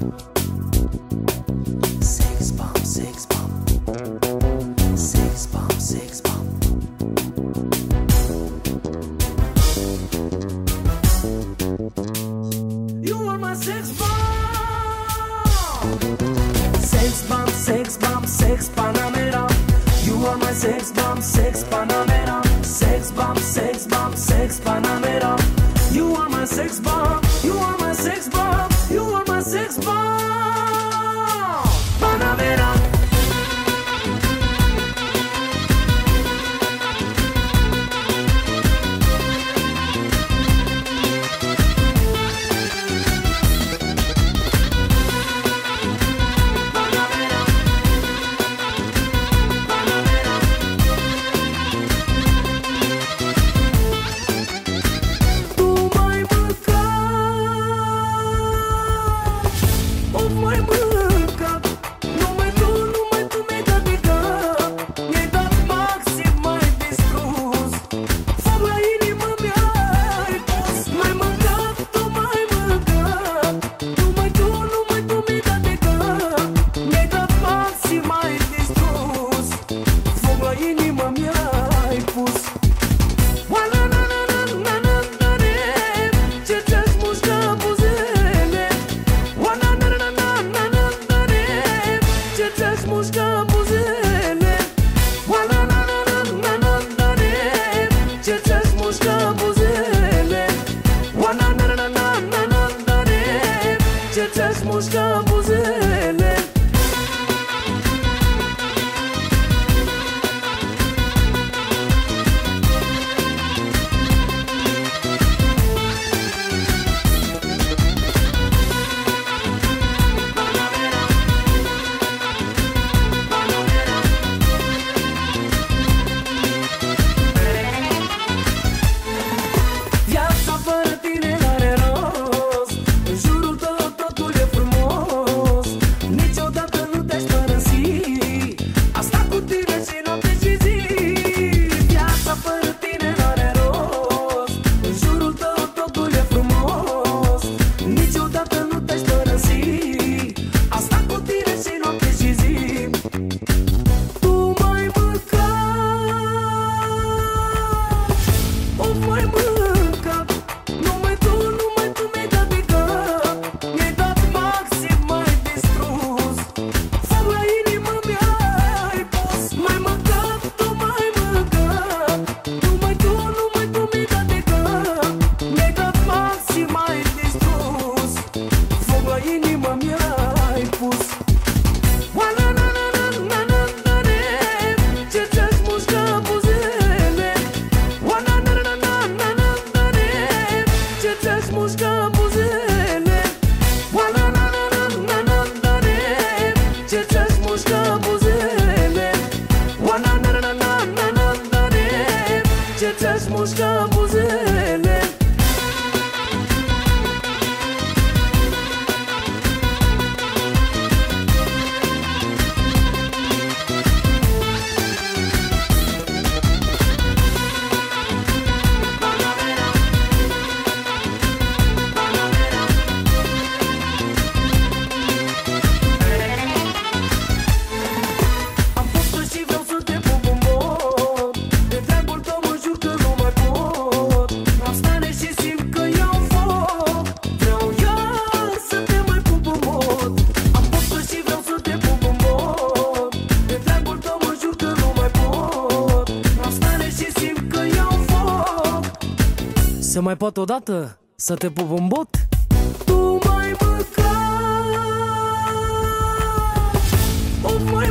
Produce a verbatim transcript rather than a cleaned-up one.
Sex bomb, sex bomb. Sex bomb, sex bomb. You are my sex bomb. Sex bomb, sex bomb, sex Panamera. You are my sex bomb, sex Panamera. Sex bomb, sex bomb, sex Panamera. You are my sex bomb. You are my sex bomb. You are my sex bomb. Panamera. Se mai poate odată să te pup în bot? Tu mai măcar o mai